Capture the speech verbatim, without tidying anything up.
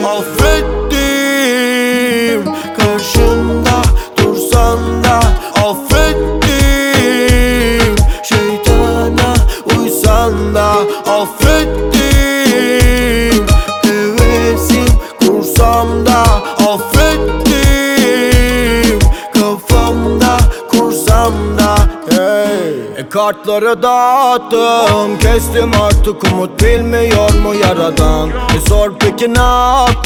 affettim. Karşımda dursan da affettim. Şeytana uysan da affettim. Hevesim kursam da affettim. Kafamda kursam da hey. E kartları dağıttım, kestim artık umut, bilmiyor mu yaradan? E sor peki ne yaptım?